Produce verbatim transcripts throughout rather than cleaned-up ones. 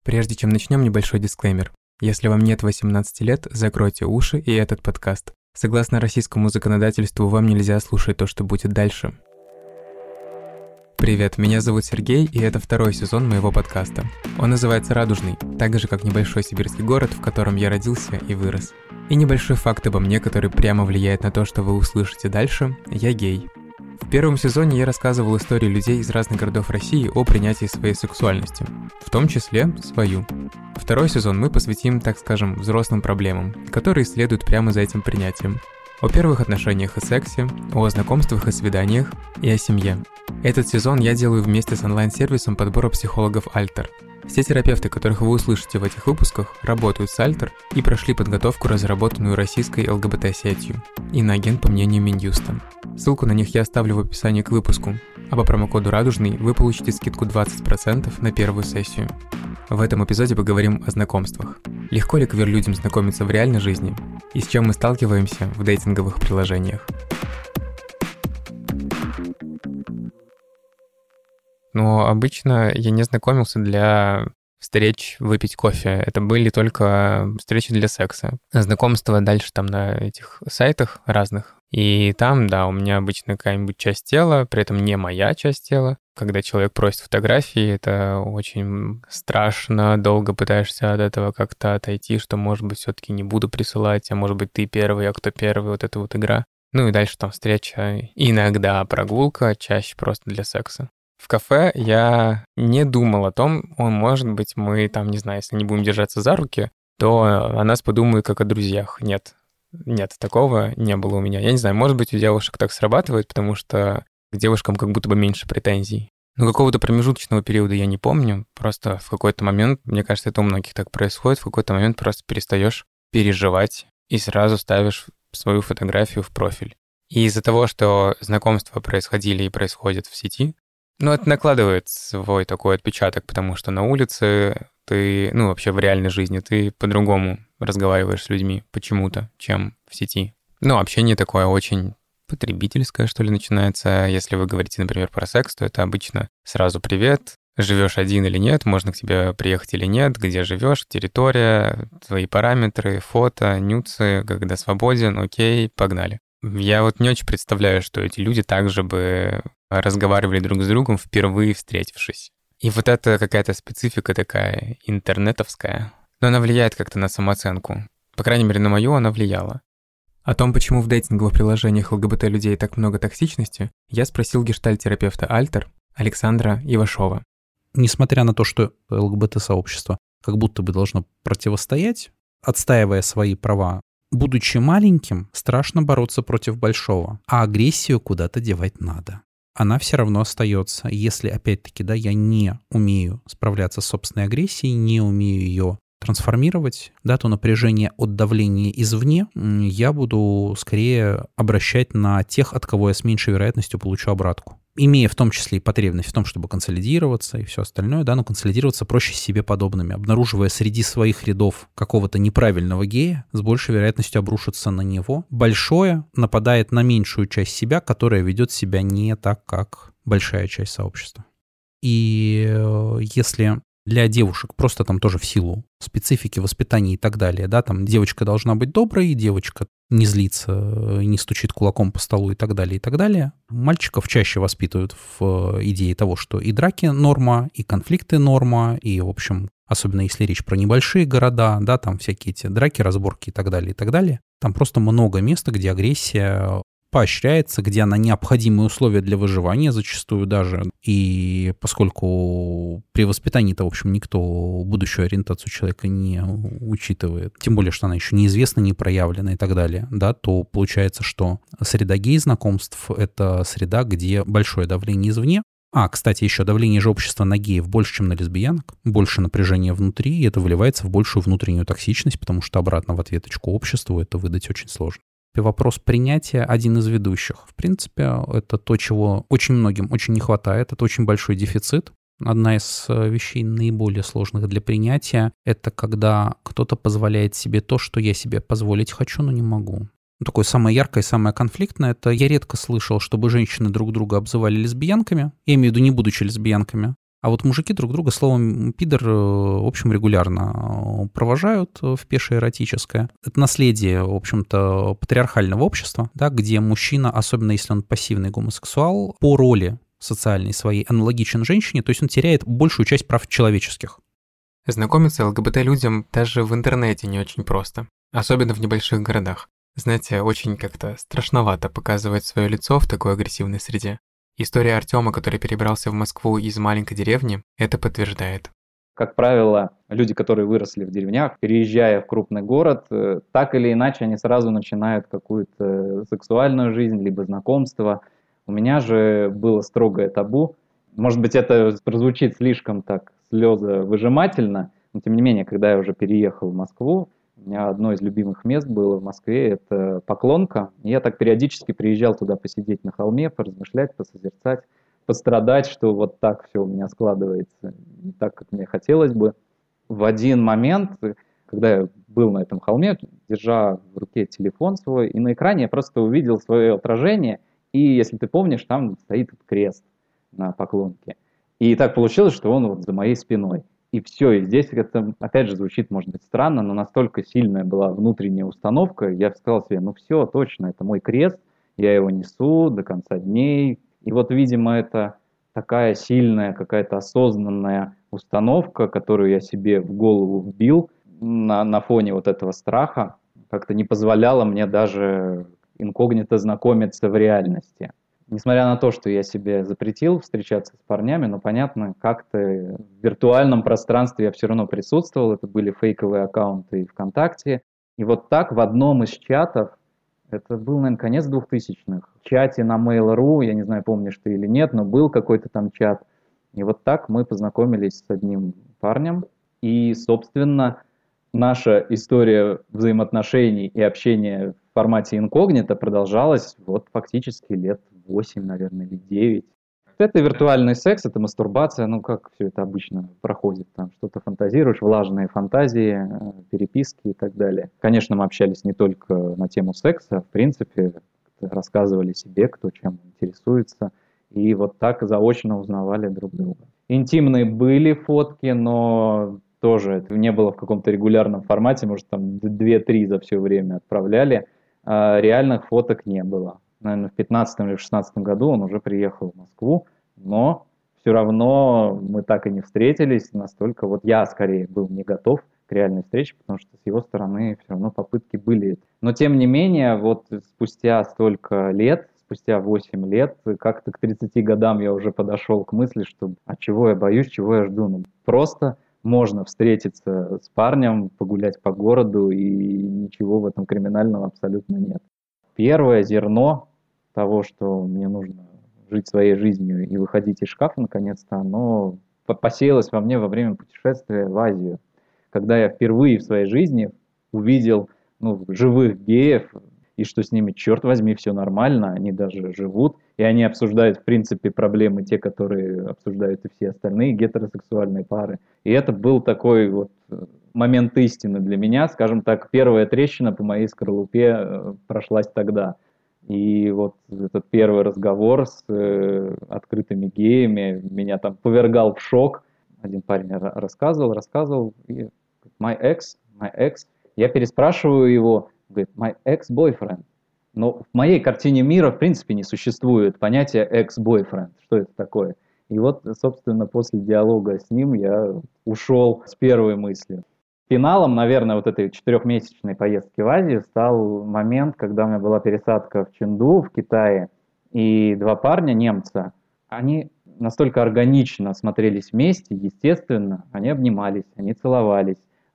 Прежде чем начнем, небольшой дисклеймер. Если вам нет восемнадцати лет, закройте уши и этот подкаст. Согласно российскому законодательству, вам нельзя слушать то, что будет дальше. Привет, меня зовут Сергей, и это второй сезон моего подкаста. Он называется «Радужный», так же, как небольшой сибирский город, в котором я родился и вырос. И небольшой факт обо мне, который прямо влияет на то, что вы услышите дальше – я гей. В первом сезоне я рассказывал истории людей из разных городов России о принятии своей сексуальности, в том числе свою. Второй сезон мы посвятим, так скажем, взрослым проблемам, которые следуют прямо за этим принятием. О первых отношениях и сексе, о знакомствах и свиданиях и о семье. Этот сезон я делаю вместе с онлайн-сервисом подбора психологов Альтер. Все терапевты, которых вы услышите в этих выпусках, работают с Альтер и прошли подготовку, разработанную российской ЛГБТ-сетью, иноагент по мнению Минюста. Ссылку на них я оставлю в описании к выпуску, а по промокоду «Радужный» вы получите скидку двадцать процентов на первую сессию. В этом эпизоде поговорим о знакомствах. Легко ли квир-людям знакомиться в реальной жизни? И с чем мы сталкиваемся в дейтинговых приложениях? Но обычно я не знакомился для встреч выпить кофе. Это были только встречи для секса. Знакомство дальше там на этих сайтах разных. И там, да, у меня обычно какая-нибудь часть тела, при этом не моя часть тела. Когда человек просит фотографии, это очень страшно, долго пытаешься от этого как-то отойти, что, может быть, все-таки не буду присылать, а может быть, ты первый, а кто первый, вот эта вот игра. Ну и дальше там встреча, иногда прогулка, чаще просто для секса. В кафе я не думал о том, о, может быть, мы там, не знаю, если не будем держаться за руки, то о нас подумают как о друзьях. Нет, нет, такого не было у меня. Я не знаю, может быть, у девушек так срабатывает, потому что к девушкам как будто бы меньше претензий. Но какого-то промежуточного периода я не помню. Просто в какой-то момент, мне кажется, это у многих так происходит, в какой-то момент просто перестаешь переживать и сразу ставишь свою фотографию в профиль. И из-за того, что знакомства происходили и происходят в сети, ну, это накладывает свой такой отпечаток, потому что на улице ты, ну, вообще в реальной жизни ты по-другому разговариваешь с людьми почему-то, чем в сети. Ну, общение такое очень потребительское, что ли, начинается. Если вы говорите, например, про секс, то это обычно сразу «привет», живешь один или нет, можно к тебе приехать или нет, где живешь, территория, твои параметры, фото, нюцы, когда свободен, окей, погнали. Я вот не очень представляю, что эти люди также бы разговаривали друг с другом, впервые встретившись. И вот это какая-то специфика такая интернетовская, но она влияет как-то на самооценку. По крайней мере, на мою она влияла. О том, почему в дейтинговых приложениях ЛГБТ-людей так много токсичности, я спросил гештальт-терапевта Альтер Александра Ивашова. Несмотря на то, что ЛГБТ-сообщество как будто бы должно противостоять, отстаивая свои права, будучи маленьким, страшно бороться против большого, а агрессию куда-то девать надо. Она все равно остается. Если, опять-таки, да, я не умею справляться с собственной агрессией, не умею ее трансформировать, да, то напряжение от давления извне я буду скорее обращать на тех, от кого я с меньшей вероятностью получу обратку. Имея в том числе и потребность в том, чтобы консолидироваться и все остальное, да, но консолидироваться проще с себе подобными, обнаруживая среди своих рядов какого-то неправильного гея, с большей вероятностью обрушиться на него. Большое нападает на меньшую часть себя, которая ведет себя не так, как большая часть сообщества. И если для девушек просто там тоже в силу специфики воспитания и так далее, да, там девочка должна быть доброй, девочка не злится, не стучит кулаком по столу и так далее, и так далее. Мальчиков чаще воспитывают в идее того, что и драки норма, и конфликты норма, и, в общем, особенно если речь про небольшие города, да, там всякие эти драки, разборки и так далее, и так далее. Там просто много места, где агрессия поощряется, где она необходимые условия для выживания зачастую даже. И поскольку при воспитании-то, в общем, никто будущую ориентацию человека не учитывает, тем более, что она еще неизвестна, не проявлена и так далее, да, то получается, что среда гей-знакомств — это среда, где большое давление извне. А, кстати, еще давление же общества на геев больше, чем на лесбиянок, больше напряжения внутри, и это выливается в большую внутреннюю токсичность, потому что обратно в ответочку обществу это выдать очень сложно. Вопрос принятия один из ведущих. В принципе, это то, чего очень многим очень не хватает. Это очень большой дефицит. Одна из вещей наиболее сложных для принятия — это когда кто-то позволяет себе то, что я себе позволить хочу, но не могу. Такое самое яркое и самое конфликтное — это я редко слышал, чтобы женщины друг друга обзывали лесбиянками. Я имею в виду, не будучи лесбиянками. А вот мужики друг друга словом «пидор», в общем, регулярно провожают в пешее эротическое. Это наследие, в общем-то, патриархального общества, да, где мужчина, особенно если он пассивный гомосексуал, по роли социальной своей аналогичен женщине, то есть он теряет большую часть прав человеческих. Знакомиться ЛГБТ-людям даже в интернете не очень просто, особенно в небольших городах. Знаете, очень как-то страшновато показывать свое лицо в такой агрессивной среде. История Артема, который перебрался в Москву из маленькой деревни, это подтверждает. Как правило, люди, которые выросли в деревнях, переезжая в крупный город, так или иначе они сразу начинают какую-то сексуальную жизнь, либо знакомство. У меня же было строгое табу. Может быть, это прозвучит слишком так слезовыжимательно, но тем не менее, когда я уже переехал в Москву, у меня одно из любимых мест было в Москве, это Поклонка. И я так периодически приезжал туда посидеть на холме, поразмышлять, посозерцать, пострадать, что вот так все у меня складывается, не так, как мне хотелось бы. В один момент, когда я был на этом холме, держа в руке телефон свой, и на экране я просто увидел свое отражение, и, если ты помнишь, там стоит крест на Поклонке. И так получилось, что он вот за моей спиной. И все, и здесь это, опять же, звучит, может быть, странно, но настолько сильная была внутренняя установка, я сказал себе, ну все, точно, это мой крест, я его несу до конца дней. И вот, видимо, это такая сильная, какая-то осознанная установка, которую я себе в голову вбил на, на фоне вот этого страха, как-то не позволяла мне даже инкогнито знакомиться в реальности. Несмотря на то, что я себе запретил встречаться с парнями, но понятно, как-то в виртуальном пространстве я все равно присутствовал. Это были фейковые аккаунты ВКонтакте. И вот так в одном из чатов, это был, наверное, конец двухтысячных, в чате на Mail точка ру, я не знаю, помнишь ты или нет, но был какой-то там чат. И вот так мы познакомились с одним парнем. И, собственно, наша история взаимоотношений и общения в формате инкогнито продолжалась вот фактически лет восемь, наверное, или девять. Это виртуальный секс, это мастурбация, ну как все это обычно проходит, там что-то фантазируешь, влажные фантазии, переписки и так далее. Конечно, мы общались не только на тему секса, в принципе, рассказывали себе, кто чем интересуется, и вот так заочно узнавали друг друга. Интимные были фотки, но тоже это не было в каком-то регулярном формате, может там две-три за все время отправляли, а реальных фоток не было. Наверное, в пятнадцатом или в шестнадцатом году он уже приехал в Москву, но все равно мы так и не встретились, настолько вот я скорее был не готов к реальной встрече, потому что с его стороны все равно попытки были. Но тем не менее, вот спустя столько лет, спустя восемь лет, как-то к тридцати годам я уже подошел к мысли, что а чего я боюсь, чего я жду, ну просто можно встретиться с парнем, погулять по городу, и ничего в этом криминального абсолютно нет. Первое зерно того, что мне нужно жить своей жизнью и выходить из шкафа, наконец-то, оно посеялось во мне во время путешествия в Азию. Когда я впервые в своей жизни увидел ну, живых геев, и что с ними, черт возьми, все нормально, они даже живут, и они обсуждают, в принципе, проблемы, те, которые обсуждают и все остальные гетеросексуальные пары. И это был такой вот момент истины для меня, скажем так, первая трещина по моей скорлупе прошлась тогда. И вот этот первый разговор с э, открытыми геями меня там повергал в шок. Один парень рассказывал, рассказывал, и my ex, my ex. Я переспрашиваю его, говорит, my ex-boyfriend. Но в моей картине мира, в принципе, не существует понятия ex-boyfriend. Что это такое? И вот, собственно, после диалога с ним я ушел с первой мыслью. Финалом, наверное, вот этой четырехмесячной поездки в Азию стал момент, когда у меня была пересадка в Чэнду, в Китае, и два парня, немца, они настолько органично смотрелись вместе, естественно, они обнимались, они целовались,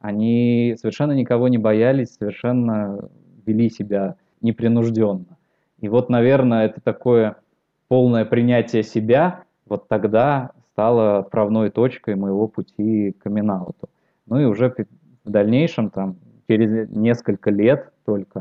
они совершенно никого не боялись, совершенно вели себя непринужденно. И вот, наверное, это такое полное принятие себя вот тогда стало отправной точкой моего пути к камин-ауту. Ну и уже в дальнейшем, там, через несколько лет только,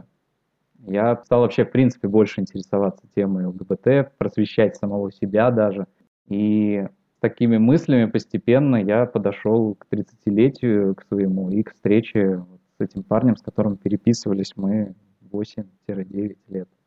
я стал вообще, в принципе, больше интересоваться темой ЛГБТ, просвещать самого себя даже. И с такими мыслями постепенно я подошел к тридцатилетию, к своему, и к встрече с этим парнем, с которым переписывались мы восемь-девять лет.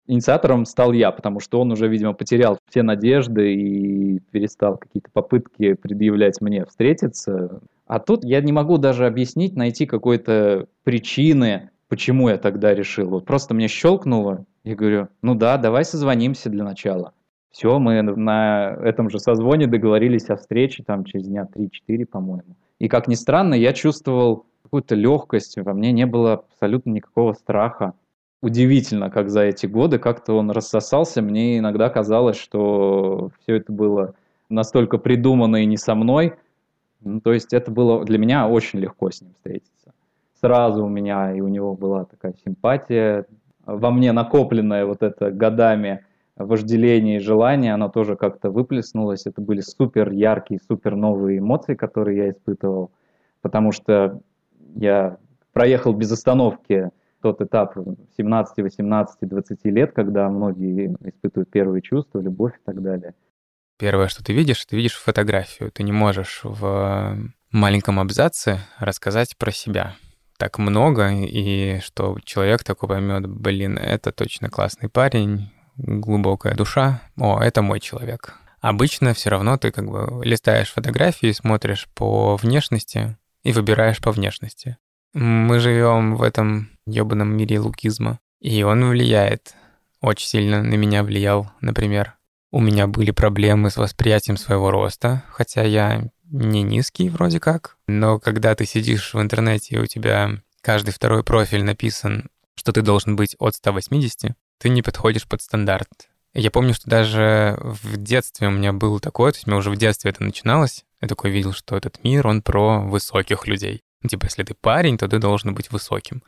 инициатором стал я, потому что он уже, видимо, потерял все надежды и перестал какие-то попытки предъявлять мне встретиться. А тут я не могу даже объяснить, найти какой-то причины, почему я тогда решил. Вот просто мне щелкнуло, я говорю, ну да, давай созвонимся для начала. Все, мы на этом же созвоне договорились о встрече там через дня три-четыре, по-моему. И как ни странно, я чувствовал какую-то легкость, во мне не было абсолютно никакого страха. Удивительно, как за эти годы как-то он рассосался. Мне иногда казалось, что все это было настолько придумано и не со мной. Ну, то есть это было для меня очень легко с ним встретиться. Сразу у меня и у него была такая симпатия. Во мне накопленное вот это годами вожделение и желание, оно тоже как-то выплеснулось. Это были супер яркие, супер новые эмоции, которые я испытывал. Потому что я проехал без остановки тот этап семнадцать, восемнадцать, двадцать лет, когда многие испытывают первые чувства, любовь и так далее. Первое, что ты видишь, ты видишь фотографию. Ты не можешь в маленьком абзаце рассказать про себя так много, и что человек такой поймет, блин, это точно классный парень, глубокая душа, о, это мой человек. Обычно все равно ты как бы листаешь фотографии, смотришь по внешности и выбираешь по внешности. Мы живем в этом ёбаном мире лукизма, и он влияет, очень сильно на меня влиял, например. У меня были проблемы с восприятием своего роста, хотя я не низкий вроде как, но когда ты сидишь в интернете и у тебя каждый второй профиль написан, что ты должен быть от ста восьмидесяти, ты не подходишь под стандарт. Я помню, что даже в детстве у меня было такое, то есть у меня уже в детстве это начиналось, я такой видел, что этот мир, он про высоких людей. Ну, типа, если ты парень, то ты должен быть высоким.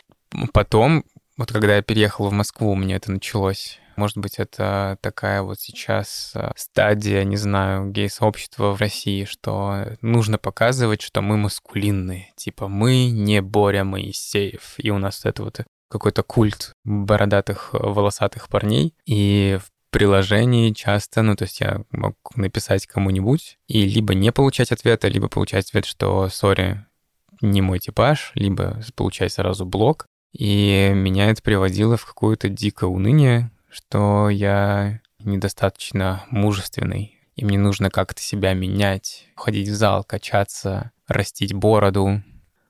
Потом, вот когда я переехал в Москву, у меня это началось. Может быть, это такая вот сейчас стадия, не знаю, гей-сообщества в России, что нужно показывать, что мы маскулинные. Типа, мы не Боря Моисеев. И у нас это вот какой-то культ бородатых, волосатых парней. И в приложении часто, ну, то есть я мог написать кому-нибудь и либо не получать ответа, либо получать ответ, что «сори, не мой типаж», либо получать сразу блок. И меня это приводило в какое-то дикое уныние, что я недостаточно мужественный, и мне нужно как-то себя менять, ходить в зал, качаться, растить бороду.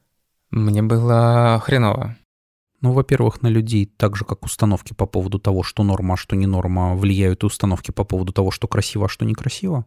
Мне было хреново. Ну, во-первых, на людей, так же, как установки по поводу того, что норма, а что не норма, влияют и установки по поводу того, что красиво, а что некрасиво.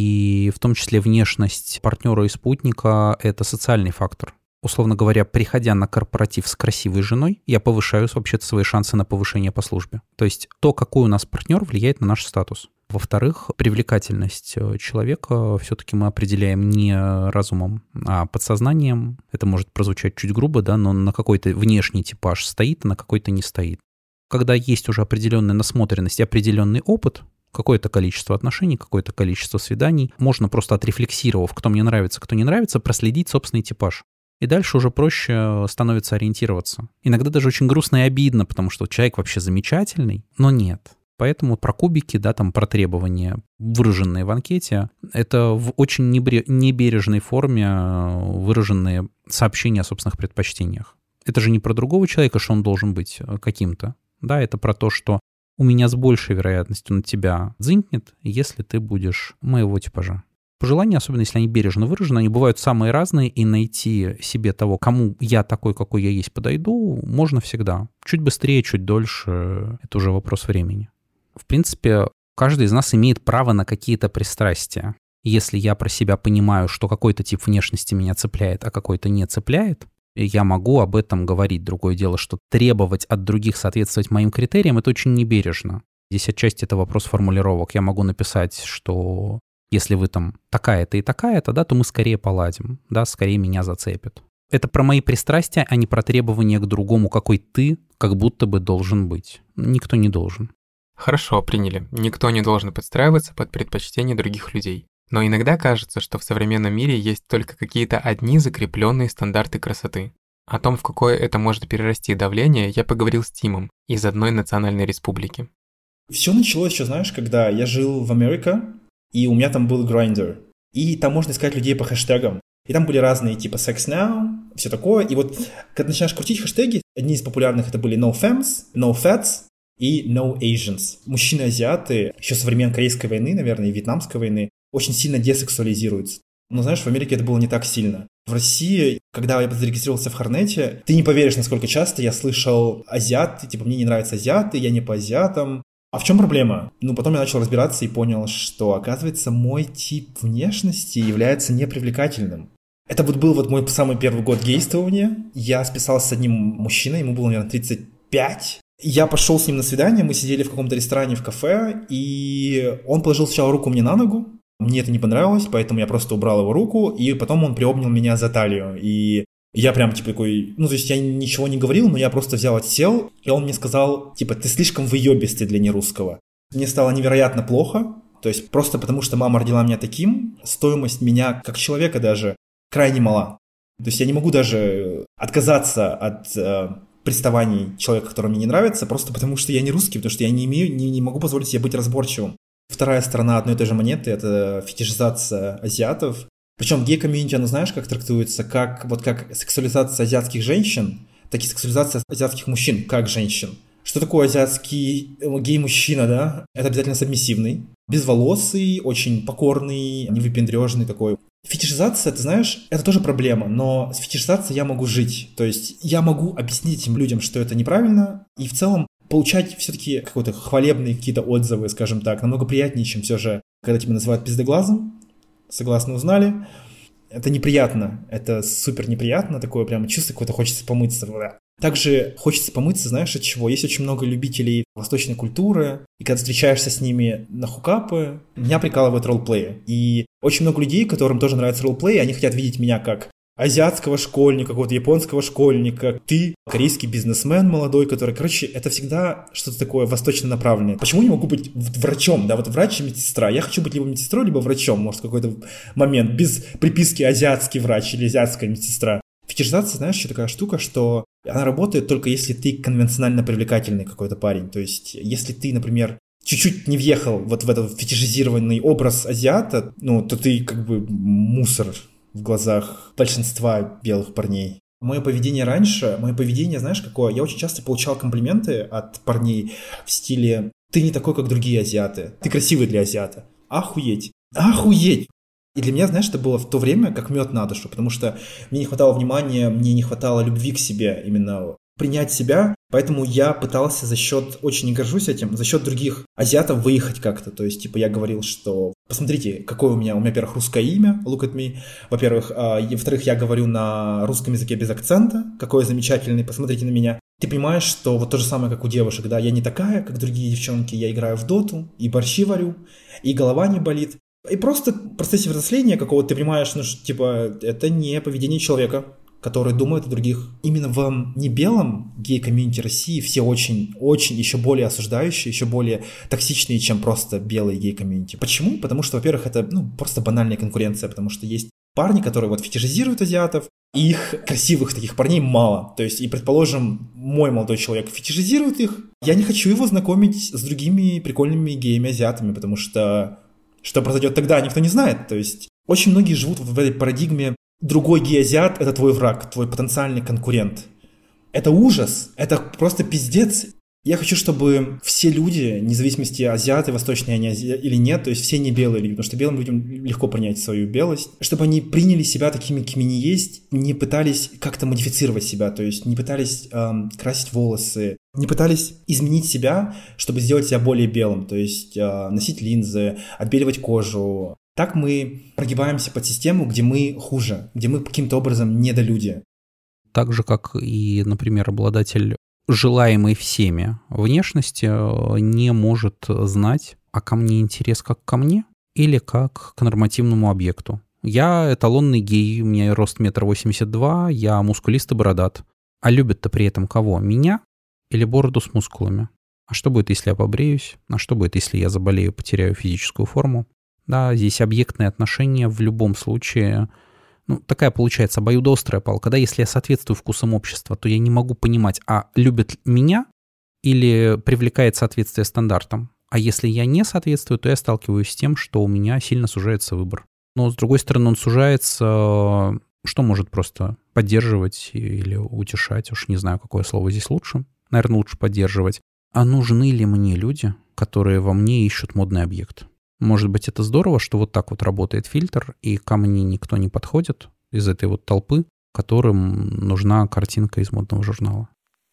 И в том числе внешность партнера и спутника — это социальный фактор. Условно говоря, приходя на корпоратив с красивой женой, я повышаю вообще-то свои шансы на повышение по службе. То есть то, какой у нас партнер, влияет на наш статус. Во-вторых, привлекательность человека все-таки мы определяем не разумом, а подсознанием. Это может прозвучать чуть грубо, да, но на какой-то внешний типаж стоит, а на какой-то не стоит. Когда есть уже определенная насмотренность и определенный опыт, какое-то количество отношений, какое-то количество свиданий, можно просто отрефлексировав, кто мне нравится, кто не нравится, проследить собственный типаж. И дальше уже проще становится ориентироваться. Иногда даже очень грустно и обидно, потому что человек вообще замечательный, но нет. Поэтому про кубики, да, там про требования, выраженные в анкете, это в очень небережной форме выраженные сообщения о собственных предпочтениях. Это же не про другого человека, что он должен быть каким-то. Да, это про то, что у меня с большей вероятностью на тебя дзынькнет, если ты будешь моего типажа. Пожелания, особенно если они бережно выражены, они бывают самые разные, и найти себе того, кому я такой, какой я есть, подойду, можно всегда. Чуть быстрее, чуть дольше, это уже вопрос времени. В принципе, каждый из нас имеет право на какие-то пристрастия. Если я про себя понимаю, что какой-то тип внешности меня цепляет, а какой-то не цепляет, я могу об этом говорить. Другое дело, что требовать от других соответствовать моим критериям — это очень небережно. Здесь отчасти это вопрос формулировок. Я могу написать, что если вы там такая-то и такая-то, да, то мы скорее поладим, да, скорее меня зацепит. Это про мои пристрастия, а не про требования к другому, какой ты как будто бы должен быть. Никто не должен. Хорошо, приняли. Никто не должен подстраиваться под предпочтения других людей. Но иногда кажется, что в современном мире есть только какие-то одни закрепленные стандарты красоты. О том, в какое это может перерасти давление, я поговорил с Тимом из одной национальной республики. Все началось еще, знаешь, когда я жил в Америке, и у меня там был Grindr. И там можно искать людей по хэштегам. И там были разные, типа Sex Now, все такое. И вот, когда начинаешь крутить хэштеги, одни из популярных это были No Femmes, No Fats. и No Asians. Мужчины-азиаты еще со времен Корейской войны, наверное, и Вьетнамской войны очень сильно десексуализируются. Но знаешь, в Америке это было не так сильно. В России, когда я зарегистрировался в Хорнете, ты не поверишь, насколько часто я слышал азиаты, типа, мне не нравятся азиаты, я не по азиатам. А в чем проблема? Ну, потом я начал разбираться и понял, что, оказывается, мой тип внешности является непривлекательным. Это вот был вот мой самый первый год гействования. Я списался с одним мужчиной, ему было, наверное, тридцать пять. Я пошел с ним на свидание, мы сидели в каком-то ресторане в кафе, и он положил сначала руку мне на ногу. Мне это не понравилось, поэтому я просто убрал его руку, и потом он приобнял меня за талию. И я прям типа такой, ну то есть я ничего не говорил, но я просто взял, отсел, и он мне сказал, типа, ты слишком выебистый для нерусского. Мне стало невероятно плохо, то есть просто потому, что мама родила меня таким, стоимость меня как человека даже крайне мала. То есть я не могу даже отказаться от э, приставаний человека, который мне не нравится, просто потому что я не русский, потому что я не имею, не, не могу позволить себе быть разборчивым. Вторая сторона одной и той же монеты — это фетишизация азиатов. Причем гей-комьюнити, оно знаешь, как трактуется? Как, вот как сексуализация азиатских женщин, так и сексуализация азиатских мужчин, как женщин. Что такое азиатский гей-мужчина, да? Это обязательно сабмиссивный, безволосый, очень покорный, невыпендрежный такой. Фетишизация, ты знаешь, это тоже проблема, но с фетишизацией я могу жить. То есть я могу объяснить этим людям, что это неправильно, и в целом получать все-таки какие-то хвалебные какие-то отзывы, скажем так, намного приятнее, чем все же, когда тебя называют пиздоглазом. Согласно, узнали. Это неприятно, это супер неприятно, такое прям чувство, какое-то хочется помыться. Также хочется помыться, знаешь, от чего? Есть очень много любителей восточной культуры, и когда встречаешься с ними на хукапы, меня прикалывают ролплеи. И очень много людей, которым тоже нравится ролплей, они хотят видеть меня как азиатского школьника, какого-то японского школьника, ты корейский бизнесмен молодой, который, короче, это всегда что-то такое восточно направленное. Почему не могу быть врачом, да, вот врач и медсестра? Я хочу быть либо медсестрой, либо врачом, может, в какой-то момент, без приписки азиатский врач или азиатская медсестра. Фетишизация, знаешь, еще такая штука, что она работает только если ты конвенционально привлекательный какой-то парень. То есть, если ты, например, чуть-чуть не въехал вот в этот фетишизированный образ азиата, ну, то ты как бы мусор в глазах большинства белых парней. Мое поведение раньше, мое поведение, знаешь, какое? Я очень часто получал комплименты от парней в стиле «ты не такой, как другие азиаты, ты красивый для азиата». Охуеть! Охуеть! И для меня, знаешь, это было в то время как мед на душу, потому что мне не хватало внимания, мне не хватало любви к себе, именно принять себя, поэтому я пытался за счет, очень не горжусь этим, за счет других азиатов выехать как-то, то есть, типа, я говорил, что, посмотрите, какое у меня, у меня, во-первых, русское имя, look at me, во-первых, а, и, во-вторых, я говорю на русском языке без акцента, какой я замечательный, посмотрите на меня. Ты понимаешь, что вот то же самое, как у девушек, да, я не такая, как другие девчонки, я играю в доту, и борщи варю, и голова не болит, и просто в процессе взросления какого-то ты понимаешь, ну, что, типа, это не поведение человека, который думает о других. Именно в небелом гей-комьюнити России все очень-очень еще более осуждающие, еще более токсичные, чем просто белые гей-комьюнити. Почему? Потому что, во-первых, это ну, просто банальная конкуренция, потому что есть парни, которые вот фетишизируют азиатов, и их красивых таких парней мало. То есть, и, предположим, мой молодой человек фетишизирует их, я не хочу его знакомить с другими прикольными геями-азиатами, потому что что произойдет тогда, никто не знает. То есть, очень многие живут в этой парадигме другой гей-азиат — это твой враг, твой потенциальный конкурент. Это ужас, это просто пиздец. Я хочу, чтобы все люди, вне зависимости, азиаты, восточные они ази... или нет, то есть все не белые люди, потому что белым людям легко принять свою белость, чтобы они приняли себя такими, какими они есть, не пытались как-то модифицировать себя, то есть не пытались эм, красить волосы, не пытались изменить себя, чтобы сделать себя более белым, то есть э, носить линзы, отбеливать кожу. Так мы прогибаемся под систему, где мы хуже, где мы каким-то образом недолюди. Так же, как и, например, обладатель желаемой всеми внешности не может знать, а ко мне интерес как ко мне или как к нормативному объекту. Я эталонный гей, у меня рост метр восемьдесят два, я мускулист и бородат. А любят-то при этом кого? Меня или бороду с мускулами? А что будет, если я побреюсь? А что будет, если я заболею, потеряю физическую форму? Да, здесь объектные отношения в любом случае, ну, такая получается обоюдоострая палка. Да, если я соответствую вкусам общества, то я не могу понимать, а любят меня или привлекает соответствие стандартам. А если я не соответствую, то я сталкиваюсь с тем, что у меня сильно сужается выбор. Но, с другой стороны, он сужается, что может просто поддерживать или утешать, уж не знаю, какое слово здесь лучше. Наверное, лучше поддерживать. а нужны ли мне люди, которые во мне ищут модный объект? Может быть, это здорово, что вот так вот работает фильтр, и ко мне никто не подходит из этой вот толпы, которым нужна картинка из модного журнала.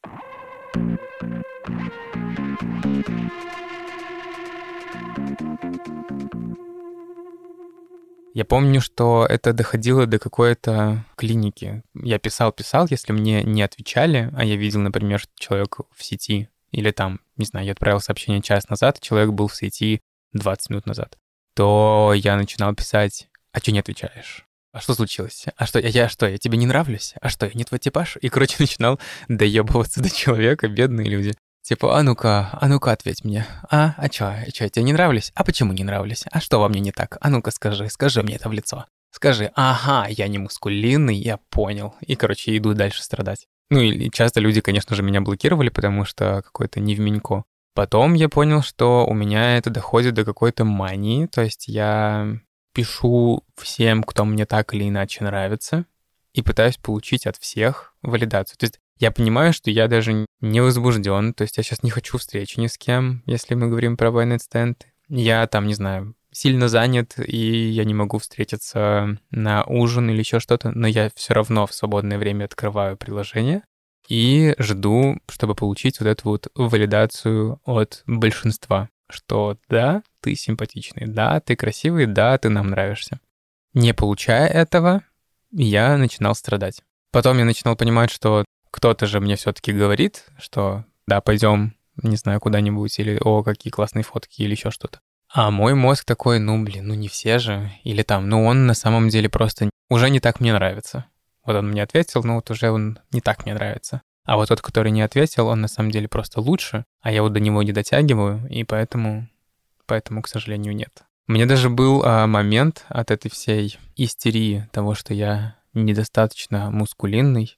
Я помню, что это доходило до какой-то клиники. Я писал-писал, если мне не отвечали, а я видел, например, что человек в сети, или там, не знаю, я отправил сообщение час назад, человек был в сети двадцать минут назад, то я начинал писать: «А что не отвечаешь? А что случилось? А что, я что, я тебе не нравлюсь? А что, я не твой типаж?» И, короче, начинал доебываться до человека, бедные люди. Типа: «А ну-ка, а ну-ка ответь мне. А, а чё, а чё, я тебе не нравлюсь? А почему не нравлюсь? А что во мне не так? А ну-ка скажи, скажи мне это в лицо. Скажи: ага, я не мускулинный, я понял». И, короче, иду дальше страдать. Ну и часто люди, конечно же, меня блокировали, потому что какой-то невменько. Потом я понял, что у меня это доходит до какой-то мании, то есть я пишу всем, кто мне так или иначе нравится, и пытаюсь получить от всех валидацию. То есть я понимаю, что я даже не возбужден, то есть я сейчас не хочу встречи ни с кем, если мы говорим про one night stand. Я там, не знаю, сильно занят, и я не могу встретиться на ужин или еще что-то, но я все равно в свободное время открываю приложение и жду, чтобы получить вот эту вот валидацию от большинства, что да, ты симпатичный, да, ты красивый, да, ты нам нравишься. Не получая этого, я начинал страдать. Потом я начинал понимать, что кто-то же мне все-таки говорит, что да, пойдем, не знаю, куда-нибудь, или о, какие классные фотки, или еще что-то. А мой мозг такой: ну, блин, ну не все же. Или там, ну он на самом деле просто уже не так мне нравится. Вот он мне ответил, ну вот уже он не так мне нравится. А вот тот, который не ответил, он на самом деле просто лучше, а я вот до него не дотягиваю, и поэтому, поэтому, к сожалению, нет. У меня даже был а, момент от этой всей истерии того, что я недостаточно мускулинный.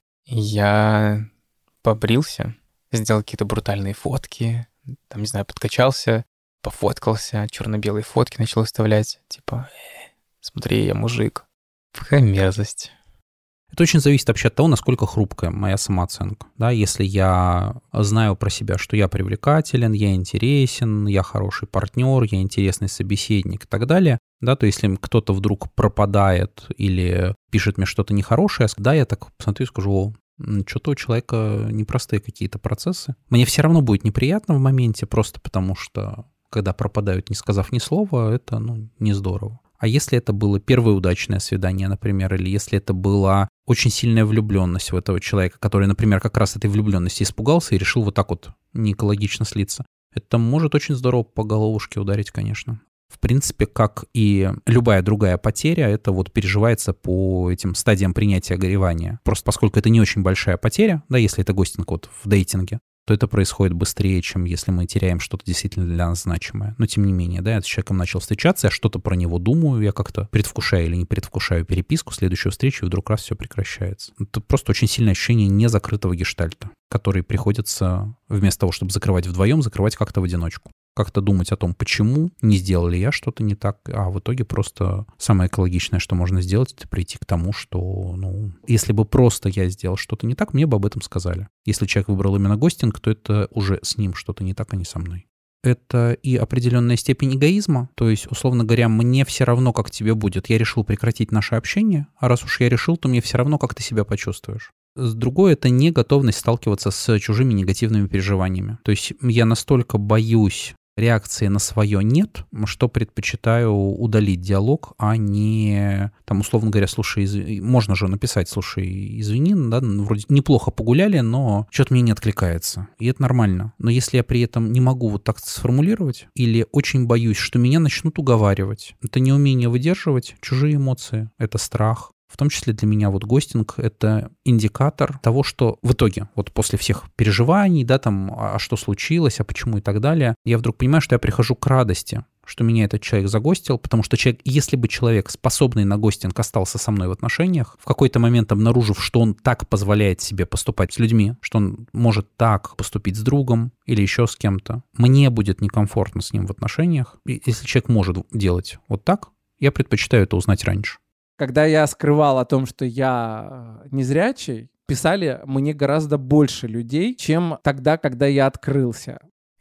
Я побрился, сделал какие-то брутальные фотки, там, не знаю, подкачался, пофоткался, черно-белые фотки начал выставлять, типа: э, смотри, я мужик. Какая мерзость. Это очень зависит вообще от того, насколько хрупкая моя самооценка. Да, если я знаю про себя, что я привлекателен, я интересен, я хороший партнер, я интересный собеседник и так далее, да, то если кто-то вдруг пропадает или пишет мне что-то нехорошее, да, я так посмотрю и скажу: о, что-то у человека непростые какие-то процессы. Мне все равно будет неприятно в моменте, просто потому что, когда пропадают, не сказав ни слова, это, ну, не здорово. А если это было первое удачное свидание, например, или если это была очень сильная влюбленность в этого человека, который, например, как раз этой влюбленности испугался и решил вот так вот неэкологично слиться, это может очень здорово по головушке ударить, конечно. В принципе, как и любая другая потеря, это вот переживается по этим стадиям принятия горевания. Просто поскольку это не очень большая потеря, да, если это гостинг вот в дейтинге, то это происходит быстрее, чем если мы теряем что-то действительно для нас значимое. Но тем не менее, да, я с человеком начал встречаться, я что-то про него думаю, я как-то предвкушаю или не предвкушаю переписку, следующую встречу, и вдруг раз все прекращается. Это просто очень сильное ощущение незакрытого гештальта, который приходится вместо того, чтобы закрывать вдвоем, закрывать как-то в одиночку. Как-то думать о том, почему, не сделал ли я что-то не так, а в итоге просто самое экологичное, что можно сделать, это прийти к тому, что, ну, если бы просто я сделал что-то не так, мне бы об этом сказали. Если человек выбрал именно гостинг, то это уже с ним что-то не так, а не со мной. Это и определенная степень эгоизма, то есть, условно говоря, мне все равно, как тебе будет. Я решил прекратить наше общение, а раз уж я решил, то мне все равно, как ты себя почувствуешь. С другой, это не готовность сталкиваться с чужими негативными переживаниями. То есть я настолько боюсь реакции на свое «нет», что предпочитаю удалить диалог, а не, там, условно говоря, слушай, изв... можно же написать: слушай, извини, да, вроде неплохо погуляли, но что-то мне не откликается. И это нормально. Но если я при этом не могу вот так сформулировать или очень боюсь, что меня начнут уговаривать, это неумение выдерживать чужие эмоции, это страх. В том числе для меня вот гостинг — это индикатор того, что в итоге, вот после всех переживаний, да, там, а что случилось, а почему и так далее, я вдруг понимаю, что я прихожу к радости, что меня этот человек загостил, потому что человек, если бы человек, способный на гостинг, остался со мной в отношениях, в какой-то момент обнаружив, что он так позволяет себе поступать с людьми, что он может так поступить с другом или еще с кем-то, мне будет некомфортно с ним в отношениях. И если человек может делать вот так, я предпочитаю это узнать раньше. Когда я скрывал о том, что я незрячий, писали мне гораздо больше людей, чем тогда, когда я открылся.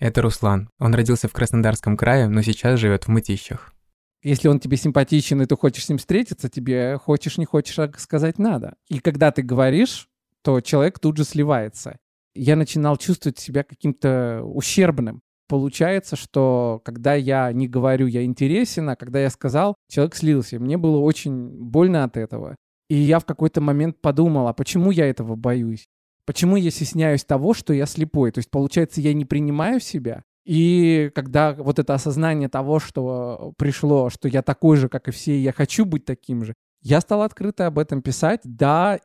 Это Руслан. Он родился в Краснодарском крае, но сейчас живет в Мытищах. Если он тебе симпатичен, и ты хочешь с ним встретиться, тебе хочешь не хочешь, а сказать надо. И когда ты говоришь, то человек тут же сливается. Я начинал чувствовать себя каким-то ущербным. Получается, что когда я не говорю, я интересен, а когда я сказал, человек слился. Мне было очень больно от этого. И я в какой-то момент подумал, а почему я этого боюсь? Почему я стесняюсь того, что я слепой? То есть, получается, я не принимаю себя. И когда вот это осознание того, что пришло, что я такой же, как и все, и я хочу быть таким же, я стал открыто об этом писать, да,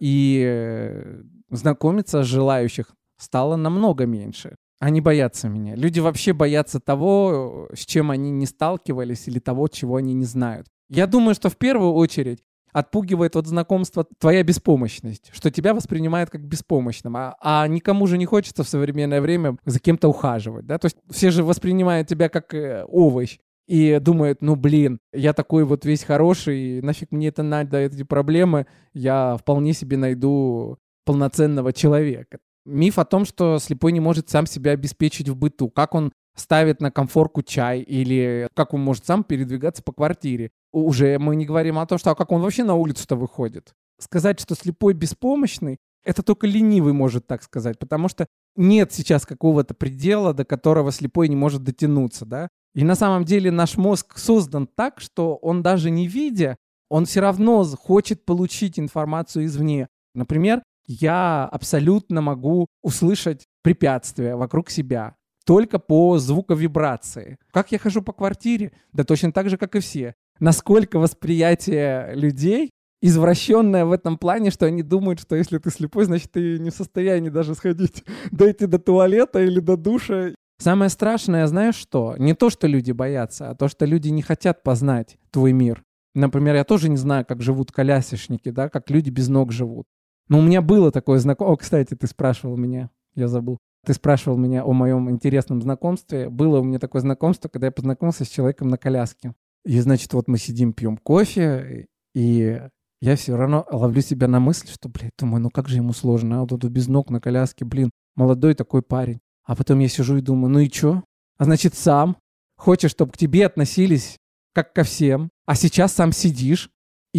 и знакомиться с желающих стало намного меньше. Они боятся меня. Люди вообще боятся того, с чем они не сталкивались, или того, чего они не знают. Я думаю, что в первую очередь отпугивает от знакомства твоя беспомощность, что тебя воспринимают как беспомощным, а, а никому же не хочется в современное время за кем-то ухаживать, да, то есть все же воспринимают тебя как э, овощ и думают, ну блин, я такой вот весь хороший, нафиг мне это надо, эти проблемы, я вполне себе найду полноценного человека. Миф о том, что слепой не может сам себя обеспечить в быту, как он ставит на комфорку чай или как он может сам передвигаться по квартире. Уже мы не говорим о том, что а как он вообще на улицу-то выходит. Сказать, что слепой беспомощный, это только ленивый может так сказать, потому что нет сейчас какого-то предела, до которого слепой не может дотянуться, да. И на самом деле наш мозг создан так, что он даже не видя, он все равно хочет получить информацию извне. Например, я абсолютно могу услышать препятствия вокруг себя только по звуковибрации. Как я хожу по квартире? Да точно так же, как и все. Насколько восприятие людей извращенное в этом плане, что они думают, что если ты слепой, значит, ты не в состоянии даже сходить, дойти до туалета или до душа. Самое страшное, знаешь что? Не то, что люди боятся, а то, что люди не хотят познать твой мир. Например, я тоже не знаю, как живут колясочники, да, как люди без ног живут. Но у меня было такое знакомство. О, кстати, ты спрашивал меня, я забыл. Ты спрашивал меня о моем интересном знакомстве. Было у меня такое знакомство, когда я познакомился с человеком на коляске. И, значит, вот мы сидим, пьем кофе, и я все равно ловлю себя на мысли, что, блядь, думаю, ну как же ему сложно, а вот тут без ног на коляске, блин, молодой такой парень. А потом я сижу и думаю, ну и чё? А значит, сам хочешь, чтобы к тебе относились как ко всем, а сейчас сам сидишь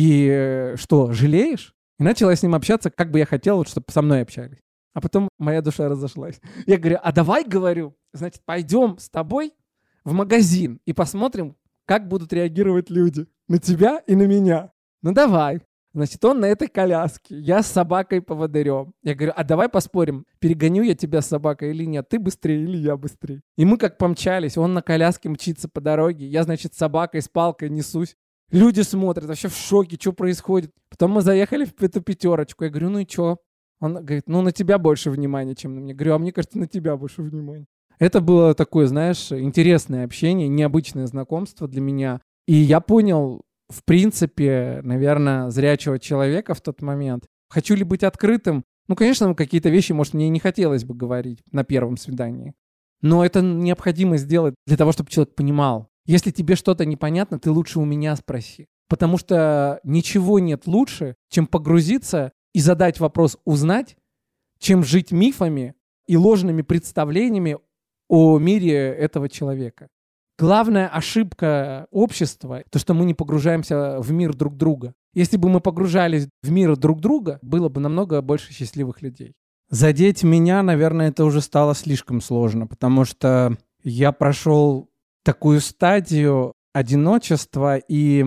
и что, жалеешь? И начала с ним общаться, как бы я хотел, вот, чтобы со мной общались. А потом моя душа разошлась. Я говорю, а давай, говорю, значит, пойдем с тобой в магазин и посмотрим, как будут реагировать люди на тебя и на меня. Ну давай. Значит, он на этой коляске, я с собакой-поводырем. Я говорю, а давай поспорим, перегоню я тебя с собакой или нет, ты быстрее или я быстрее. И мы как помчались, он на коляске мчится по дороге, я, значит, с собакой, с палкой несусь. Люди смотрят, вообще в шоке, что происходит. Потом мы заехали в эту пятерочку. Я говорю, ну и что? Он говорит, ну на тебя больше внимания, чем на меня. Я говорю, а мне кажется, на тебя больше внимания. Это было такое, знаешь, интересное общение, необычное знакомство для меня. И я понял, в принципе, наверное, зрячего человека в тот момент. Хочу ли быть открытым? Ну, конечно, какие-то вещи, может, мне и не хотелось бы говорить на первом свидании. Но это необходимо сделать для того, чтобы человек понимал. Если тебе что-то непонятно, ты лучше у меня спроси. Потому что ничего нет лучше, чем погрузиться и задать вопрос, узнать, чем жить мифами и ложными представлениями о мире этого человека. Главная ошибка общества — то, что мы не погружаемся в мир друг друга. Если бы мы погружались в мир друг друга, было бы намного больше счастливых людей. Задеть меня, наверное, это уже стало слишком сложно, потому что я прошел такую стадию одиночества и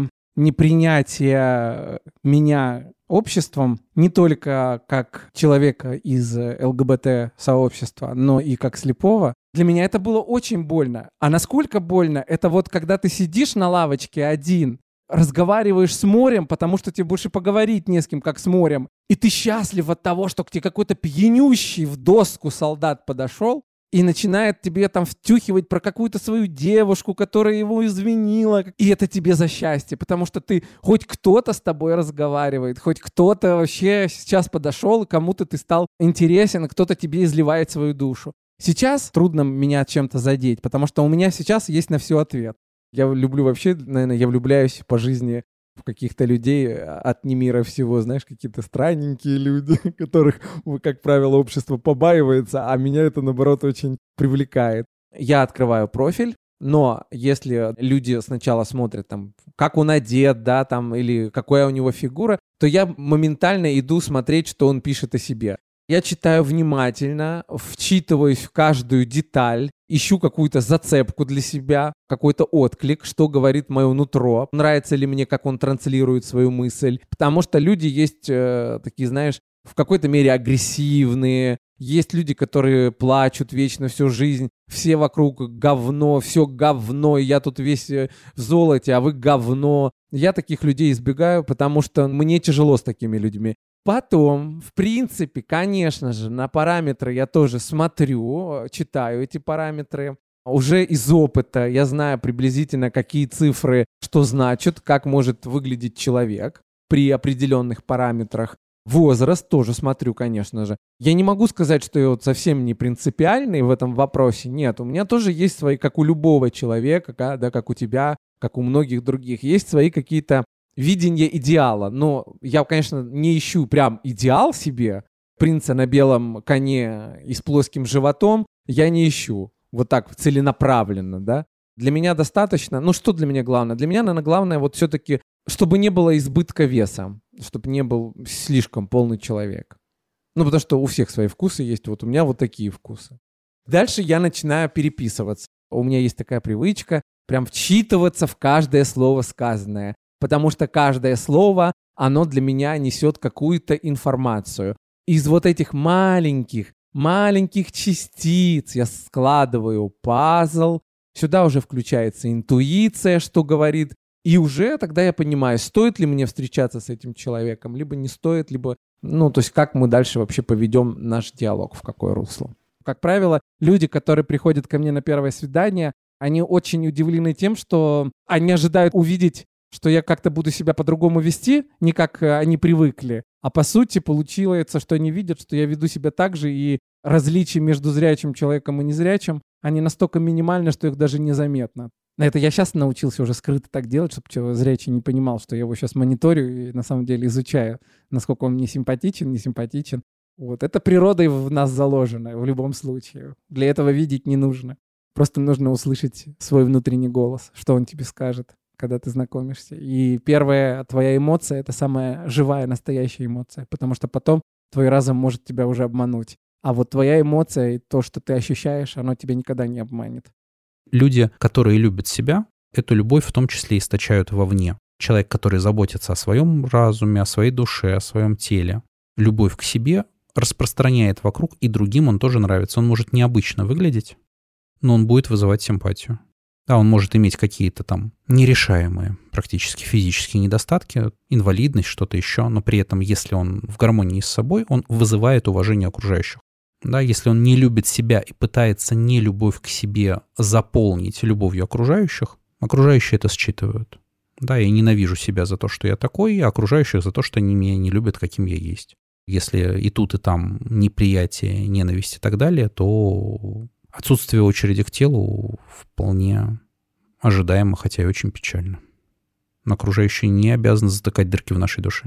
непринятия меня обществом не только как человека из ЛГБТ-сообщества, но и как слепого. Для меня это было очень больно. А насколько больно? Это вот когда ты сидишь на лавочке один, разговариваешь с морем, потому что тебе больше поговорить не с кем, как с морем, и ты счастлив от того, что к тебе какой-то пьянющий в доску солдат подошел и начинает тебе там втюхивать про какую-то свою девушку, которая его изменила. И это тебе за счастье, потому что ты хоть кто-то с тобой разговаривает, хоть кто-то вообще сейчас подошел, и кому-то ты стал интересен, кто-то тебе изливает свою душу. Сейчас трудно меня чем-то задеть, потому что у меня сейчас есть на все ответ. Я люблю вообще, наверное, я влюбляюсь по жизни в каких-то людей от не мира всего, знаешь, какие-то странненькие люди, которых, как правило, общество побаивается, а меня это, наоборот, очень привлекает. я открываю профиль, но если люди сначала смотрят, там, как он одет, да, там, или какая у него фигура, то я моментально иду смотреть, что он пишет о себе. Я читаю внимательно, вчитываюсь в каждую деталь, ищу какую-то зацепку для себя, какой-то отклик, что говорит мое нутро, нравится ли мне, как он транслирует свою мысль. Потому что люди есть э, такие, знаешь, в какой-то мере агрессивные, есть люди, которые плачут вечно всю жизнь, все вокруг говно, все говно, и я тут весь в золоте, а вы говно. Я таких людей избегаю, потому что мне тяжело с такими людьми. Потом, в принципе, конечно же, на параметры я тоже смотрю, читаю эти параметры. Уже из опыта я знаю приблизительно, какие цифры, что значит, как может выглядеть человек при определенных параметрах. Возраст тоже смотрю, конечно же. Я не могу сказать, что я вот совсем не принципиальный в этом вопросе. Нет, у меня тоже есть свои, как у любого человека, да, как у тебя, как у многих других, есть свои какие-то видение идеала. Но я, конечно, не ищу прям идеал себе, принца на белом коне и с плоским животом, я не ищу вот так целенаправленно, да. Для меня достаточно, ну что для меня главное? Для меня, наверное, главное вот все-таки, чтобы не было избытка веса, чтобы не был слишком полный человек. Ну, потому что у всех свои вкусы есть, вот у меня вот такие вкусы. Дальше я начинаю переписываться. У меня есть такая привычка прям вчитываться в каждое слово сказанное, потому что каждое слово, оно для меня несет какую-то информацию. Из вот этих маленьких, маленьких частиц я складываю пазл, сюда уже включается интуиция, что говорит, и уже тогда я понимаю, стоит ли мне встречаться с этим человеком, либо не стоит, либо, ну, то есть как мы дальше вообще поведем наш диалог, в какое русло. Как правило, люди, которые приходят ко мне на первое свидание, они очень удивлены тем, что они ожидают увидеть, что я как-то буду себя по-другому вести, не как они привыкли, а по сути получилось, что они видят, что я веду себя так же, и различия между зрячим человеком и незрячим, они настолько минимальны, что их даже незаметно. Это я сейчас научился уже скрыто так делать, чтобы зрячий не понимал, что я его сейчас мониторю и на самом деле изучаю, насколько он мне симпатичен, не симпатичен. Вот. Это природой в нас заложено в любом случае. Для этого видеть не нужно. Просто нужно услышать свой внутренний голос, что он тебе скажет, когда ты знакомишься. И первая твоя эмоция — это самая живая, настоящая эмоция, потому что потом твой разум может тебя уже обмануть. А вот твоя эмоция и то, что ты ощущаешь, оно тебя никогда не обманет. Люди, которые любят себя, эту любовь в том числе источают вовне. Человек, который заботится о своем разуме, о своей душе, о своем теле, любовь к себе распространяет вокруг, и другим он тоже нравится. Он может необычно выглядеть, но он будет вызывать симпатию. Да, он может иметь какие-то там нерешаемые практически физические недостатки, инвалидность, что-то еще, но при этом, если он в гармонии с собой, он вызывает уважение окружающих. Да, если он не любит себя и пытается нелюбовь к себе заполнить любовью окружающих, окружающие это считывают. Да, я ненавижу себя за то, что я такой, а окружающих за то, что они меня не любят, каким я есть. Если и тут, и там неприятие, ненависть и так далее, то отсутствие очереди к телу вполне ожидаемо, хотя и очень печально. Но окружающие не обязаны затыкать дырки в нашей душе.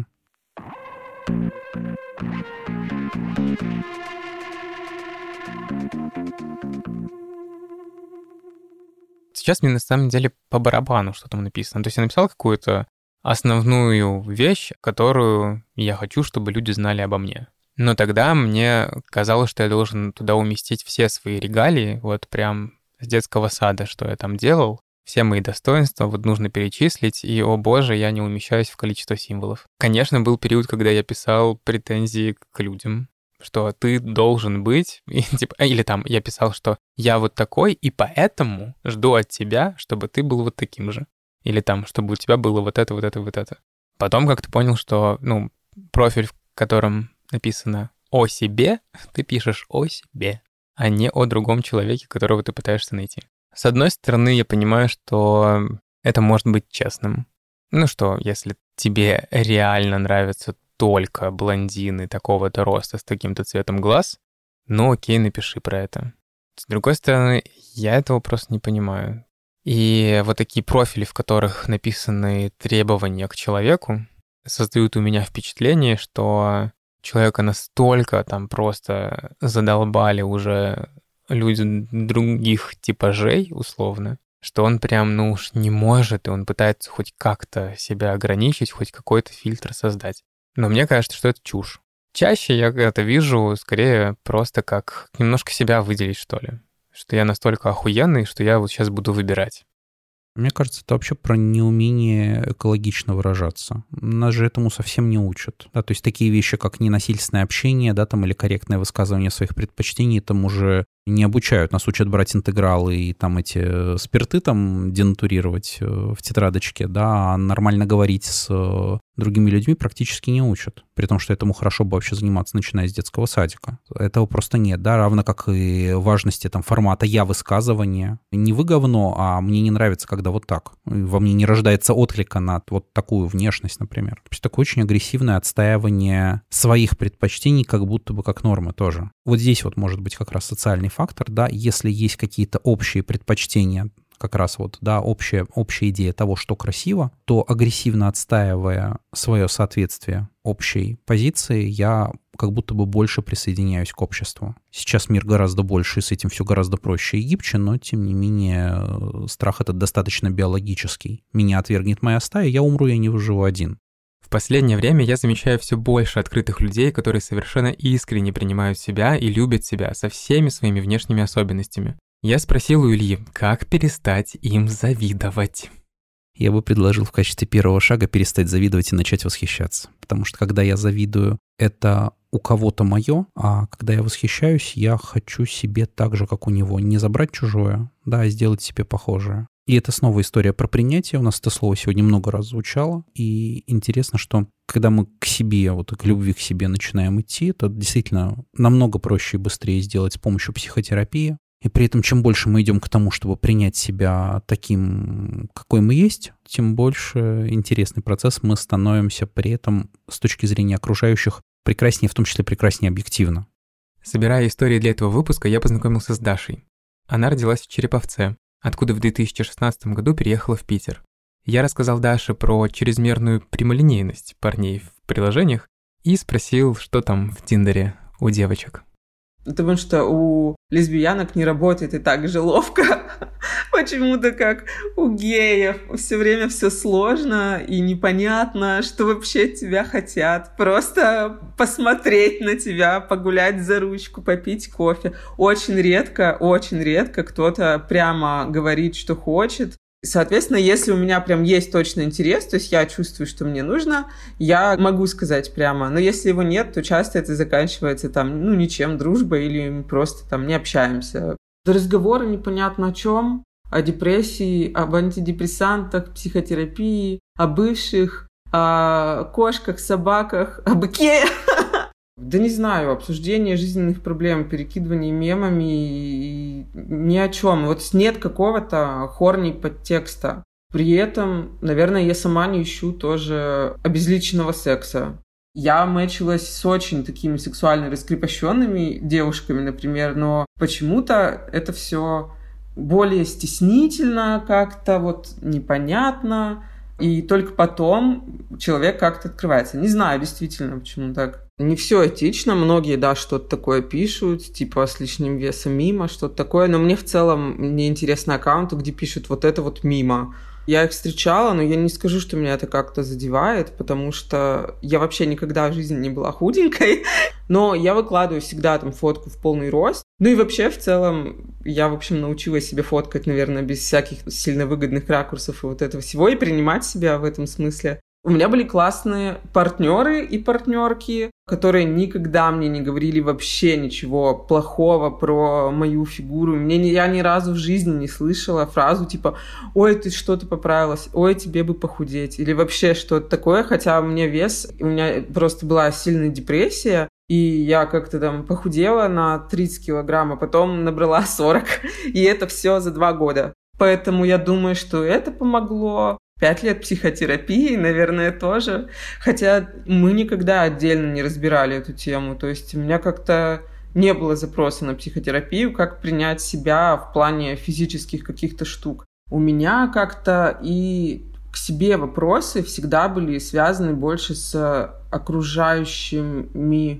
Сейчас мне на самом деле по барабану, что там написано. То есть я написал какую-то основную вещь, которую я хочу, чтобы люди знали обо мне. Но тогда мне казалось, что я должен туда уместить все свои регалии, вот прям с детского сада, что я там делал, все мои достоинства вот нужно перечислить, и, о боже, я не умещаюсь в количество символов. Конечно, был период, когда я писал претензии к людям, что ты должен быть, и, типа, или там я писал, что я вот такой, и поэтому жду от тебя, чтобы ты был вот таким же. Или там, чтобы у тебя было вот это, вот это, вот это. Потом как-то понял, что, ну, профиль, в котором написано о себе, ты пишешь о себе, а не о другом человеке, которого ты пытаешься найти. С одной стороны, я понимаю, что это может быть честным. Ну что, если тебе реально нравятся только блондины такого-то роста с таким-то цветом глаз, ну окей, напиши про это. С другой стороны, я этого просто не понимаю. И вот такие профили, в которых написаны требования к человеку, создают у меня впечатление, что человека настолько там просто задолбали уже люди других типажей, условно, что он прям, ну уж не может, и он пытается хоть как-то себя ограничить, хоть какой-то фильтр создать. Но мне кажется, что это чушь. Чаще я это вижу скорее просто как немножко себя выделить, что ли. Что я настолько охуенный, что я вот сейчас буду выбирать. Мне кажется, это вообще про неумение экологично выражаться. Нас же этому совсем не учат. Да, то есть такие вещи, как ненасильственное общение, да, там, или корректное высказывание своих предпочтений, там уже не обучают. Нас учат брать интегралы и там эти спирты там денатурировать в тетрадочке, да, а нормально говорить с другими людьми практически не учат. При том, что этому хорошо бы вообще заниматься, начиная с детского садика. Этого просто нет, да, равно как и важности там формата «я» высказывания. Не вы говно, а мне не нравится, когда вот так. Во мне не рождается отклика на вот такую внешность, например. То есть такое очень агрессивное отстаивание своих предпочтений, как будто бы как нормы тоже. Вот здесь вот может быть как раз социальный фактор, да, если есть какие-то общие предпочтения, как раз вот, да, общая, общая идея того, что красиво, то агрессивно отстаивая свое соответствие общей позиции, я как будто бы больше присоединяюсь к обществу. Сейчас мир гораздо больше, и с этим все гораздо проще и гибче, но, тем не менее, страх этот достаточно биологический. Меня отвергнет моя стая, я умру, я не выживу один. В последнее время я замечаю все больше открытых людей, которые совершенно искренне принимают себя и любят себя со всеми своими внешними особенностями. Я спросил у Ильи, как перестать им завидовать. Я бы предложил в качестве первого шага перестать завидовать и начать восхищаться. Потому что когда я завидую, это у кого-то мое, а когда я восхищаюсь, я хочу себе так же, как у него. Не забрать чужое, да, а сделать себе похожее. И это снова история про принятие. У нас это слово сегодня много раз звучало. И интересно, что когда мы к себе, вот к любви к себе начинаем идти, то действительно намного проще и быстрее сделать с помощью психотерапии. И при этом, чем больше мы идем к тому, чтобы принять себя таким, какой мы есть, тем больше интересный процесс мы становимся при этом с точки зрения окружающих прекраснее, в том числе прекраснее объективно. Собирая истории для этого выпуска, я познакомился с Дашей. Она родилась в Череповце, откуда в две тысячи шестнадцатом году переехала в Питер. Я рассказал Даше про чрезмерную прямолинейность парней в приложениях и спросил, что там в Тиндере у девочек. Потому что у лесбиянок не работает и так же ловко. Почему-то как у геев. Все время все сложно и непонятно, что вообще от тебя хотят. Просто посмотреть на тебя, погулять за ручку, попить кофе. Очень редко, очень редко кто-то прямо говорит, что хочет. Соответственно, если у меня прям есть точный интерес, то есть я чувствую, что мне нужно, я могу сказать прямо. Но если его нет, то часто это заканчивается там, ну, ничем, дружбой, или мы просто там не общаемся. Разговоры непонятно о чем, о депрессии, об антидепрессантах, психотерапии, о бывших, о кошках, собаках, об Икее. Да не знаю, обсуждение жизненных проблем, перекидывание мемами и ни о чем. Вот нет какого-то хорни подтекста. При этом, наверное, я сама не ищу тоже обезличенного секса. Я мэчилась с очень такими сексуально раскрепощенными девушками, например, но почему-то это все более стеснительно как-то, вот непонятно. И только потом человек как-то открывается. Не знаю, действительно, почему так. Не все этично. Многие, да, что-то такое пишут, типа с лишним весом мимо, что-то такое. Но мне в целом, мне интересны аккаунты, где пишут вот это вот мимо. Я их встречала, но я не скажу, что меня это как-то задевает, потому что я вообще никогда в жизни не была худенькой. Но я выкладываю всегда там фотку в полный рост. Ну и вообще, в целом, я, в общем, научилась себе фоткать, наверное, без всяких сильно выгодных ракурсов и вот этого всего, и принимать себя в этом смысле. У меня были классные партнеры и партнерки, которые никогда мне не говорили вообще ничего плохого про мою фигуру. Мне не, я ни разу в жизни не слышала фразу типа «Ой, ты что-то поправилась», «Ой, тебе бы похудеть» или вообще что-то такое, хотя у меня вес, у меня просто была сильная депрессия, и я как-то там похудела на тридцать килограмм, а потом набрала сорок, и это все за два года. Поэтому я думаю, что это помогло. Пять лет психотерапии, наверное, тоже. Хотя мы никогда отдельно не разбирали эту тему. То есть у меня как-то не было запроса на психотерапию, как принять себя в плане физических каких-то штук. У меня как-то и к себе вопросы всегда были связаны больше с окружающими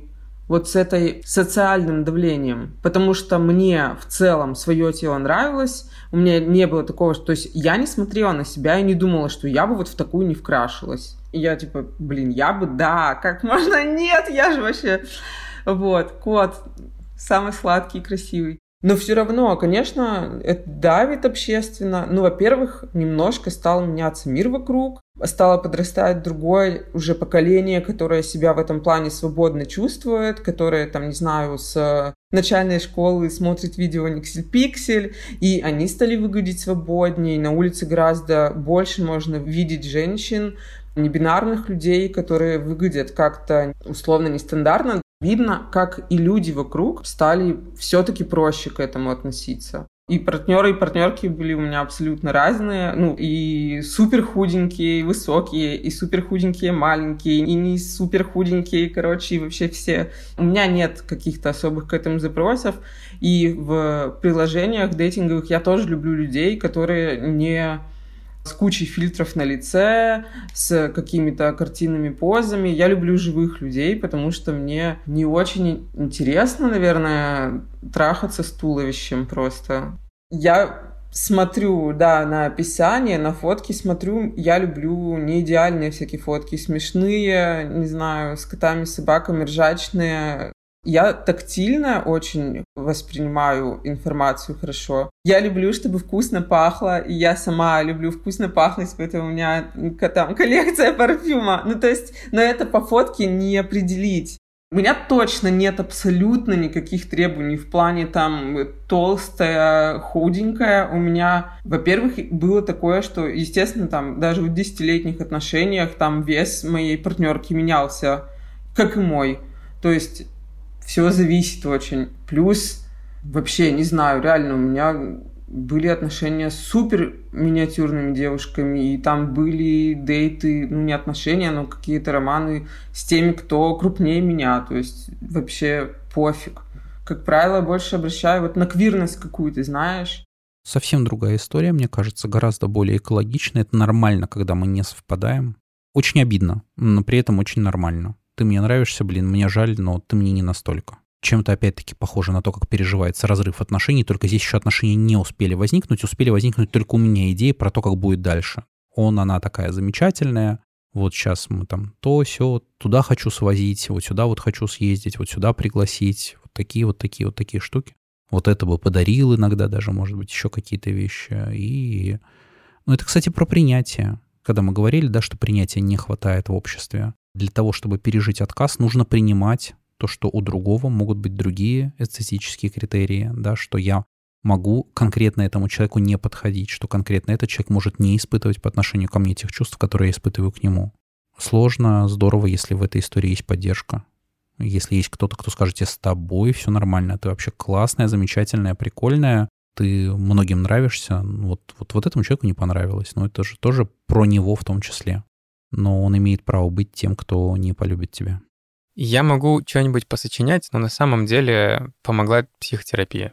вот с этой социальным давлением, потому что мне в целом свое тело нравилось, у меня не было такого, что... То есть я не смотрела на себя и не думала, что я бы вот в такую не вкрашилась. И я типа, блин, я бы, да, как можно, нет, я же вообще... Вот, кот, самый сладкий и красивый. Но все равно, конечно, это давит общественно. Ну, во-первых, немножко стал меняться мир вокруг, стало подрастать другое уже поколение, которое себя в этом плане свободно чувствует, которое, там, не знаю, с начальной школы смотрит видео Никсель-Пиксель, и они стали выглядеть свободнее, на улице гораздо больше можно видеть женщин, небинарных людей, которые выглядят как-то условно нестандартно. Видно, как и люди вокруг стали все-таки проще к этому относиться. И партнеры, и партнерки были у меня абсолютно разные. Ну, и супер худенькие, и высокие, и супер худенькие, маленькие, и не супер худенькие, короче, и вообще все. У меня нет каких-то особых к этому запросов. И в приложениях дейтинговых я тоже люблю людей, которые не... с кучей фильтров на лице, с какими-то картинными позами. Я люблю живых людей, потому что мне не очень интересно, наверное, трахаться с туловищем просто. Я смотрю, да, на описание, на фотки смотрю. Я люблю не идеальные всякие фотки, смешные, не знаю, с котами, собаками, ржачные. Я тактильно очень воспринимаю информацию хорошо. Я люблю, чтобы вкусно пахло, и я сама люблю вкусно пахнуть, поэтому у меня там коллекция парфюма. Ну, то есть, но это по фотке не определить. У меня точно нет абсолютно никаких требований в плане там толстая, худенькая. У меня, во-первых, было такое, что, естественно, там даже в десятилетних отношениях там вес моей партнерки менялся, как и мой. То есть все зависит очень. Плюс, вообще, не знаю, реально, у меня были отношения с супер миниатюрными девушками, и там были дейты, ну, не отношения, но какие-то романы с теми, кто крупнее меня. То есть вообще пофиг. Как правило, больше обращаю вот на квирность какую-то, знаешь. Совсем другая история, мне кажется, гораздо более экологичная. Это нормально, когда мы не совпадаем. Очень обидно, но при этом очень нормально. Ты мне нравишься, блин, мне жаль, но ты мне не настолько. Чем-то, опять-таки, похоже на то, как переживается разрыв отношений, только здесь еще отношения не успели возникнуть, успели возникнуть только у меня идеи про то, как будет дальше. Он, она такая замечательная, вот сейчас мы там то, сё, туда хочу свозить, вот сюда вот хочу съездить, вот сюда пригласить, вот такие вот такие вот такие штуки. Вот это бы подарил иногда даже, может быть, еще какие-то вещи. И, ну, это, кстати, про принятие. Когда мы говорили, да, что принятия не хватает в обществе. Для того, чтобы пережить отказ, нужно принимать то, что у другого могут быть другие эстетические критерии, да, что я могу конкретно этому человеку не подходить, что конкретно этот человек может не испытывать по отношению ко мне тех чувств, которые я испытываю к нему. Сложно, здорово, если в этой истории есть поддержка. Если есть кто-то, кто скажет тебе: с тобой все нормально, ты вообще классная, замечательная, прикольная, ты многим нравишься, вот, вот, вот этому человеку не понравилось. Но это же тоже про него в том числе. Но он имеет право быть тем, кто не полюбит тебя. Я могу что-нибудь посочинять, но на самом деле помогла психотерапия.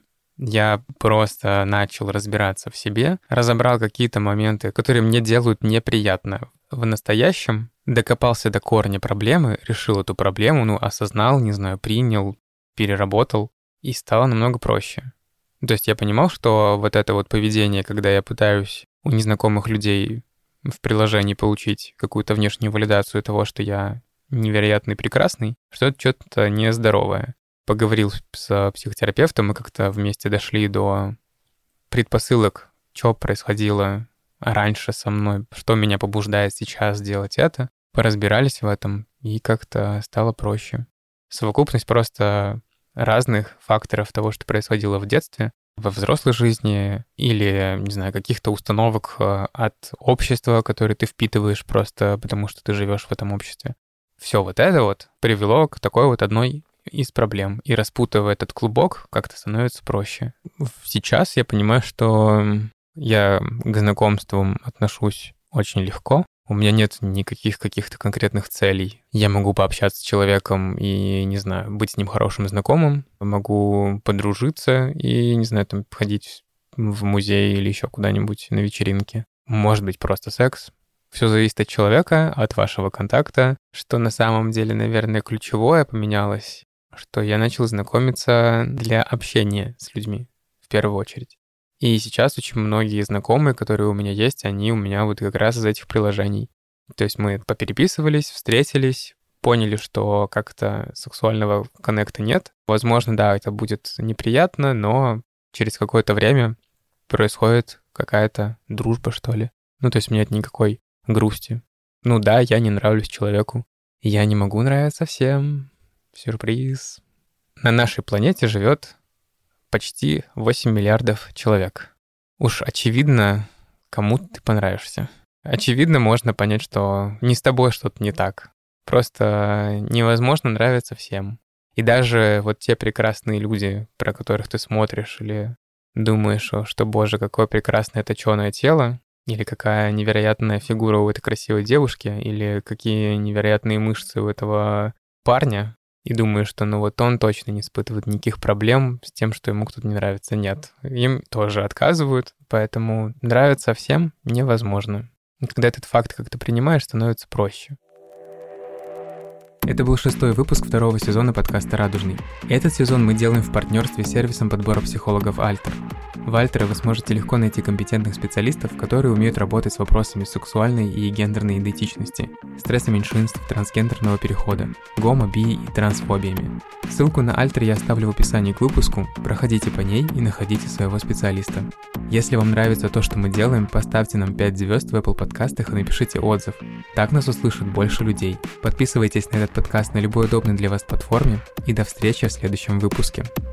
Я просто начал разбираться в себе, разобрал какие-то моменты, которые мне делают неприятно в настоящем, докопался до корня проблемы, решил эту проблему, ну, осознал, не знаю, принял, переработал, и стало намного проще. То есть я понимал, что вот это вот поведение, когда я пытаюсь у незнакомых людей в приложении получить какую-то внешнюю валидацию того, что я невероятный, прекрасный, что это что-то нездоровое. Поговорил с психотерапевтом, мы как-то вместе дошли до предпосылок, что происходило раньше со мной, что меня побуждает сейчас делать это. Поразбирались в этом, и как-то стало проще. Совокупность просто разных факторов того, что происходило в детстве, во взрослой жизни, или, не знаю, каких-то установок от общества, которые ты впитываешь просто потому, что ты живешь в этом обществе. Все вот это вот привело к такой вот одной из проблем. И распутывая этот клубок, как-то становится проще. Сейчас я понимаю, что я к знакомствам отношусь очень легко. У меня нет никаких каких-то конкретных целей. Я могу пообщаться с человеком и, не знаю, быть с ним хорошим знакомым. Могу подружиться и, не знаю, там ходить в музей или еще куда-нибудь на вечеринке. Может быть, просто секс. Все зависит от человека, от вашего контакта. Что на самом деле, наверное, ключевое поменялось что я начал знакомиться для общения с людьми в первую очередь. И сейчас очень многие знакомые, которые у меня есть, они у меня вот как раз из этих приложений. То есть мы попереписывались, встретились, поняли, что как-то сексуального коннекта нет. Возможно, да, это будет неприятно, но через какое-то время происходит какая-то дружба, что ли. Ну, то есть нет никакой грусти. Ну да, я не нравлюсь человеку. Я не могу нравиться всем. Сюрприз. На нашей планете живет почти восемь миллиардов человек. Уж очевидно, кому ты понравишься. Очевидно, можно понять, что не с тобой что-то не так. Просто невозможно нравиться всем. И даже вот те прекрасные люди, про которых ты смотришь или думаешь, что, боже, какое прекрасное точёное тело, или какая невероятная фигура у этой красивой девушки, или какие невероятные мышцы у этого парня, и думаешь, что ну вот он точно не испытывает никаких проблем с тем, что ему кто-то не нравится. Нет, им тоже отказывают, поэтому нравится всем невозможно. И когда этот факт как-то принимаешь, становится проще. Это был шестой выпуск второго сезона подкаста «Радужный». Этот сезон мы делаем в партнерстве с сервисом подбора психологов Альтер. В Альтере вы сможете легко найти компетентных специалистов, которые умеют работать с вопросами сексуальной и гендерной идентичности, стресса меньшинств, трансгендерного перехода, гомо-, би- и трансфобиями. Ссылку на Альтер я оставлю в описании к выпуску, проходите по ней и находите своего специалиста. Если вам нравится то, что мы делаем, поставьте нам пять звезд в Apple подкастах и напишите отзыв. Так нас услышит больше людей. Подписывайтесь на этот подкаст на любой удобной для вас платформе, и до встречи в следующем выпуске.